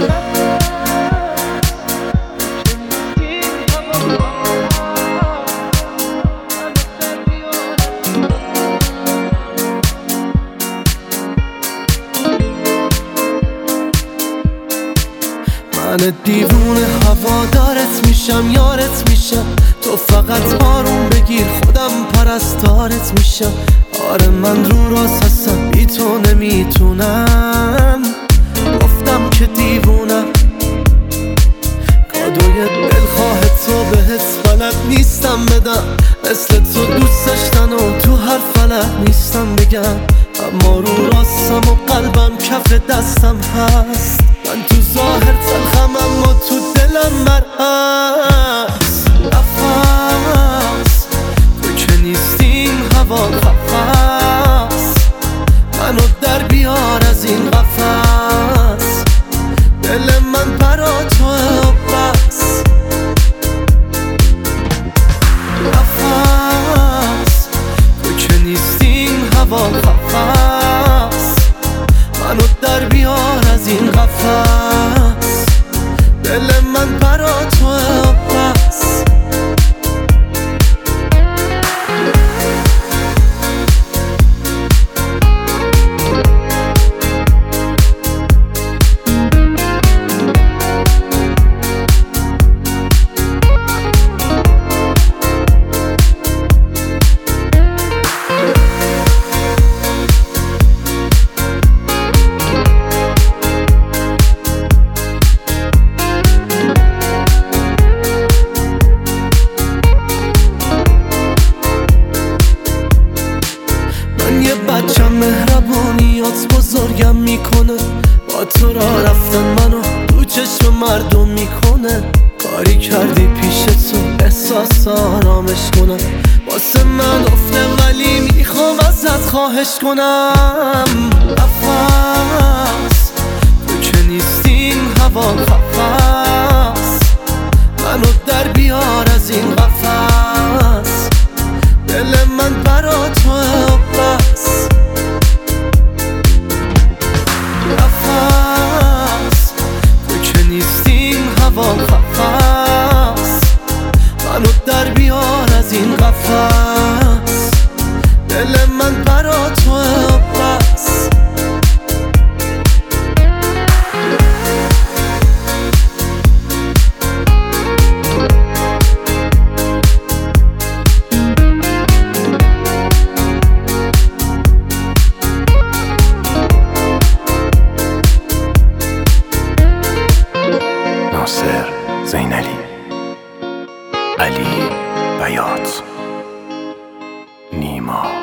من دیوونه هوادارت میشم، یارت میشم، تو فقط بارون بگیر خودم پرستارت میشم. آره من رو راست هستم، بی تو نمیتونم، گفتم که دیوونم. کادوی دلخواه تو بهت بلد نیستم بدم، مثل تو دوست داشتن و تو هر فلک نیستم بگم. اما رو راستم و قلبم کف دستم هست، من تو ظاهر تلخم اما تو دلم مرهست. نفس تو که نیستی این هوا قفس، منو در بیار از این قفس. دل من برا توه و بس. نفس تو که نیستی این هوا قفس، منو در بیار از این قفس. دل من برا توه و بس. یه بچم مهربونیات بزرگم میکنه، با تو را رفتن منو تو چشم مردم میکنه. کاری کردی پیش تو احساس آرامش کنم، واسه من افته ولی میخوام ازت خواهش کنم. نفس تو که نیستی این هوا قفس، منو در بیار از این قفس. دل من برا توه و بس. نفس تو که نیستی این هوا قفس، منو در بیار از این قفس. دل من برا توه و بس. ناصر زینالی، علی بیات، نیما.